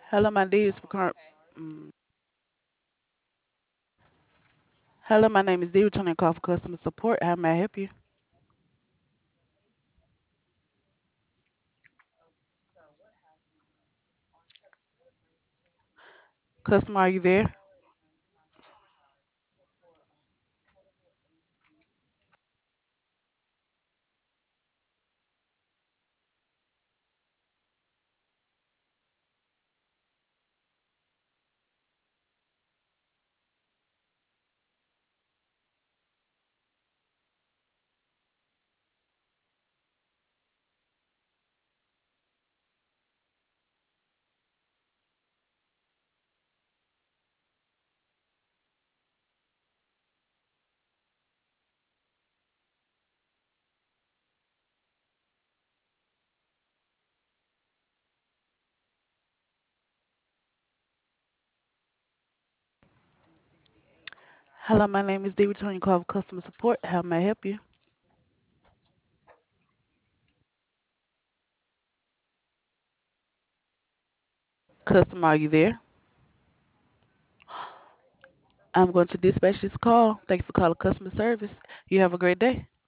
Hello, my name is mm. Hello, my name is Dee, returning call for customer support. How may I help you? Customer, are you there? Hello, my name is Dee, returning call for customer support. How may I help you? Customer, are you there? I'm going to dispatch this call. Thank you for calling customer service. You have a great day.